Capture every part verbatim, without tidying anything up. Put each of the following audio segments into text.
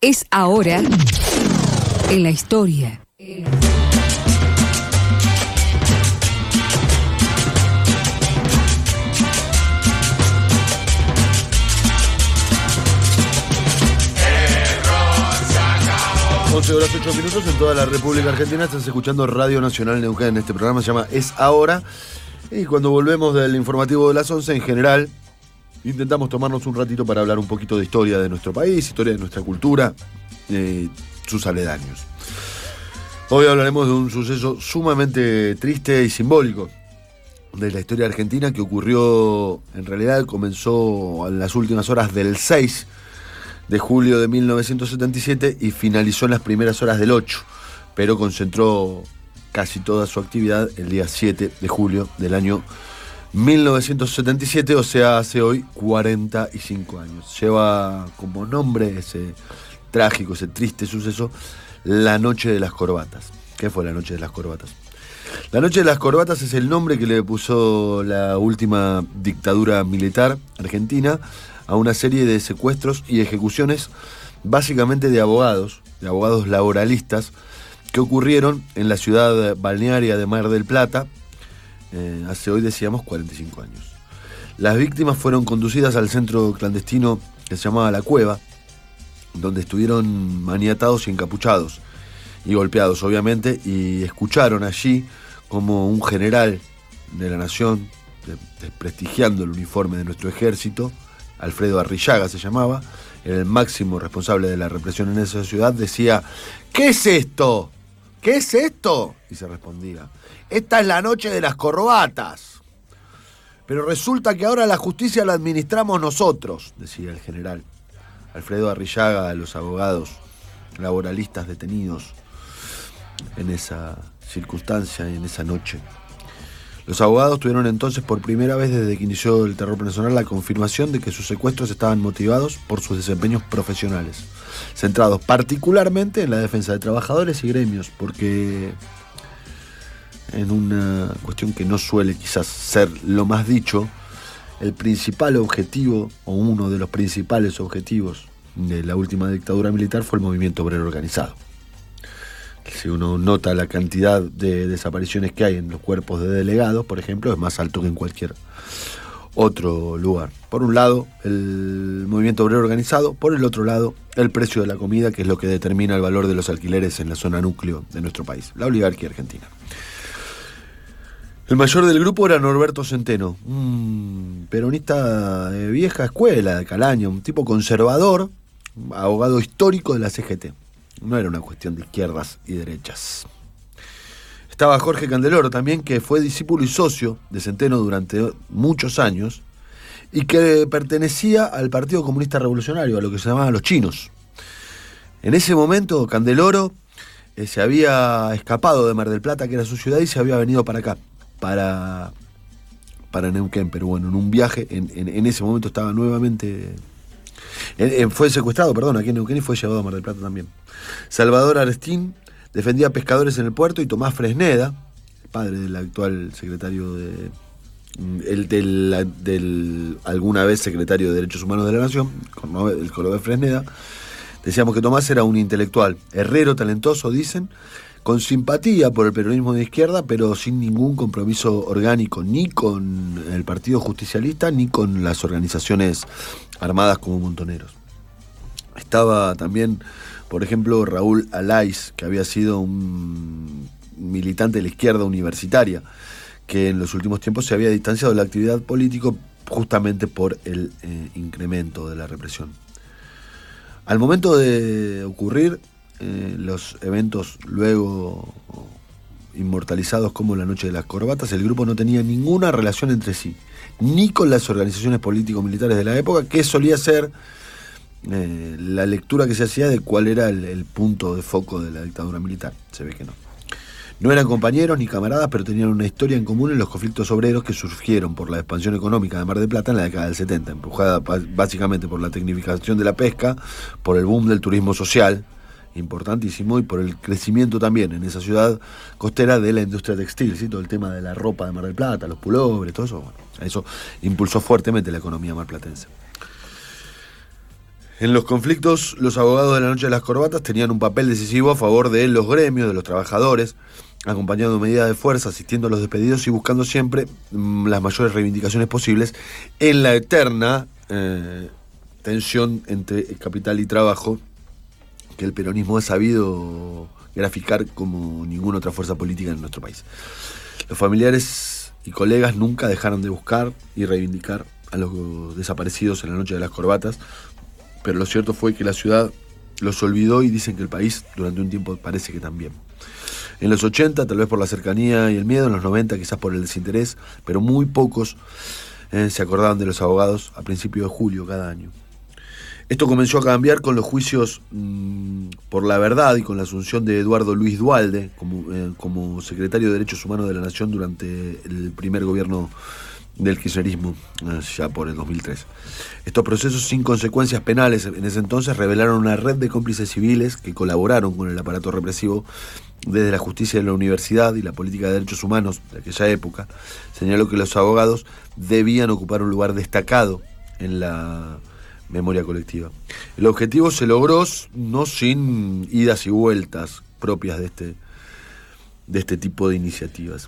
Es ahora en la historia. once horas ocho minutos en toda la República Argentina. Estás escuchando Radio Nacional Neuquén. Este programa se llama Es Ahora. Y cuando volvemos del informativo de las once, en general, intentamos tomarnos un ratito para hablar un poquito de historia de nuestro país, historia de nuestra cultura, eh, sus aledaños. Hoy hablaremos de un suceso sumamente triste y simbólico de la historia argentina que ocurrió, en realidad comenzó en las últimas horas del seis de julio de mil novecientos setenta y siete y finalizó en las primeras horas del ocho, pero concentró casi toda su actividad el día siete de julio del año mil novecientos setenta y siete, o sea, hace hoy cuarenta y cinco años. Lleva como nombre ese trágico, ese triste suceso, la Noche de las Corbatas. ¿Qué fue la Noche de las Corbatas? La Noche de las Corbatas es el nombre que le puso la última dictadura militar argentina a una serie de secuestros y ejecuciones, básicamente de abogados, de abogados laboralistas, que ocurrieron en la ciudad balnearia de Mar del Plata, eh, hace hoy decíamos cuarenta y cinco años. Las víctimas fueron conducidas al centro clandestino que se llamaba La Cueva, donde estuvieron maniatados y encapuchados, y golpeados obviamente, y escucharon allí como un general de la nación, desprestigiando el uniforme de nuestro ejército, Alfredo Arrillaga se llamaba, era el máximo responsable de la represión en esa ciudad, decía: ¿qué es esto? ¿Qué es esto? Y se respondía: esta es la Noche de las Corbatas. Pero resulta que ahora la justicia la administramos nosotros, decía el general Alfredo Arrillaga a los abogados laboralistas detenidos en esa circunstancia y en esa noche. Los abogados tuvieron entonces por primera vez desde que inició el terror nacional la confirmación de que sus secuestros estaban motivados por sus desempeños profesionales, centrados particularmente en la defensa de trabajadores y gremios, porque en una cuestión que no suele quizás ser lo más dicho, el principal objetivo, o uno de los principales objetivos de la última dictadura militar fue el movimiento obrero organizado. Si uno nota la cantidad de desapariciones que hay en los cuerpos de delegados, por ejemplo, es más alto que en cualquier otro lugar. Por un lado, el movimiento obrero organizado, por el otro lado, el precio de la comida, que es lo que determina el valor de los alquileres en la zona núcleo de nuestro país, la oligarquía argentina. El mayor del grupo era Norberto Centeno, un peronista de vieja escuela, de calaña, un tipo conservador, abogado histórico de la C G T. No era una cuestión de izquierdas y derechas. Estaba Jorge Candeloro también, que fue discípulo y socio de Centeno durante muchos años y que pertenecía al Partido Comunista Revolucionario, a lo que se llamaban los chinos. En ese momento Candeloro eh, se había escapado de Mar del Plata, que era su ciudad, y se había venido para acá, para, para Neuquén, pero bueno, en un viaje, en, en, en ese momento estaba nuevamente... Eh, eh, fue secuestrado, perdón, aquí en Neuquén, y fue llevado a Mar del Plata también. Salvador Arestín defendía pescadores en el puerto, y Tomás Fresneda, padre del actual secretario de... El del, del alguna vez secretario de Derechos Humanos de la Nación, el Cordobés Fresneda, decíamos que Tomás era un intelectual, herrero, talentoso, dicen, con simpatía por el peronismo de izquierda, pero sin ningún compromiso orgánico, ni con el Partido Justicialista, ni con las organizaciones armadas como Montoneros. Estaba también, por ejemplo, Raúl Alaiz, que había sido un militante de la izquierda universitaria, que en los últimos tiempos se había distanciado de la actividad política justamente por el eh, incremento de la represión. Al momento de ocurrir eh, los eventos luego inmortalizados como la Noche de las Corbatas, el grupo no tenía ninguna relación entre sí, ni con las organizaciones político-militares de la época, que solía ser eh, la lectura que se hacía de cuál era el, el punto de foco de la dictadura militar. Se ve que no. No eran compañeros ni camaradas, pero tenían una historia en común en los conflictos obreros que surgieron por la expansión económica de Mar del Plata en la década del setenta, empujada básicamente por la tecnificación de la pesca, por el boom del turismo social, importantísimo, y por el crecimiento también en esa ciudad costera de la industria textil, ¿sí? Todo el tema de la ropa de Mar del Plata, los pulobres, todo eso, bueno, eso impulsó fuertemente la economía marplatense. En los conflictos, los abogados de la Noche de las Corbatas tenían un papel decisivo a favor de los gremios, de los trabajadores, acompañando medidas de fuerza, asistiendo a los despedidos y buscando siempre mmm, las mayores reivindicaciones posibles en la eterna eh, tensión entre capital y trabajo que el peronismo ha sabido graficar como ninguna otra fuerza política en nuestro país. Los familiares y colegas nunca dejaron de buscar y reivindicar a los desaparecidos en la Noche de las Corbatas, pero lo cierto fue que la ciudad los olvidó y dicen que el país durante un tiempo parece que también. En los ochenta, tal vez por la cercanía y el miedo, en los noventa quizás por el desinterés, pero muy pocos eh, se acordaban de los abogados a principios de julio cada año. Esto comenzó a cambiar con los juicios mmm, por la verdad y con la asunción de Eduardo Luis Duhalde como, eh, como secretario de Derechos Humanos de la Nación durante el primer gobierno del kirchnerismo, ya por el dos mil tres. Estos procesos sin consecuencias penales en ese entonces revelaron una red de cómplices civiles que colaboraron con el aparato represivo desde la justicia de la universidad y la política de derechos humanos de aquella época. Señaló que los abogados debían ocupar un lugar destacado en la memoria colectiva. El objetivo se logró no sin idas y vueltas propias de este, de este tipo de iniciativas.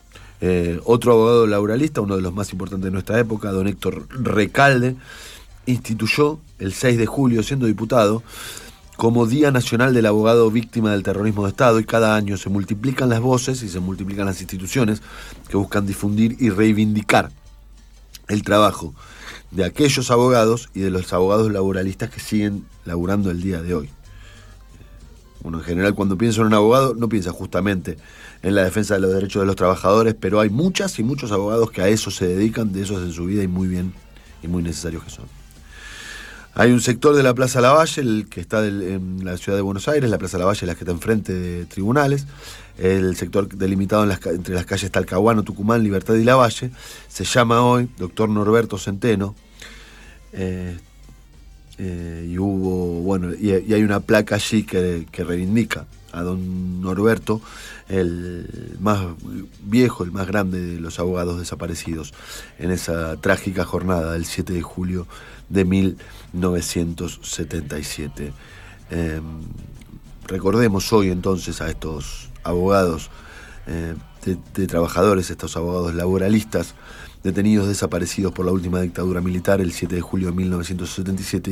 Eh, otro abogado laboralista, uno de los más importantes de nuestra época, don Héctor Recalde, instituyó el seis de julio, siendo diputado, como Día Nacional del Abogado Víctima del Terrorismo de Estado, y cada año se multiplican las voces y se multiplican las instituciones que buscan difundir y reivindicar el trabajo de aquellos abogados y de los abogados laboralistas que siguen laburando el día de hoy. Uno en general, cuando piensa en un abogado, no piensa justamente en la defensa de los derechos de los trabajadores, pero hay muchas y muchos abogados que a eso se dedican, de eso hacen su vida y muy bien y muy necesarios que son. Hay un sector de la Plaza Lavalle, el que está del, en la ciudad de Buenos Aires, la Plaza Lavalle es la que está enfrente de tribunales, el sector delimitado en las, entre las calles Talcahuano, Tucumán, Libertad y Lavalle, se llama hoy Doctor Norberto Centeno, eh, eh, y hubo, bueno, y, y hay una placa allí que, que reivindica a don Norberto, el más viejo, el más grande de los abogados desaparecidos en esa trágica jornada del siete de julio de mil novecientos setenta y siete. Eh, recordemos hoy entonces a estos abogados eh, de, de trabajadores, estos abogados laboralistas detenidos desaparecidos por la última dictadura militar el siete de julio de mil novecientos setenta y siete.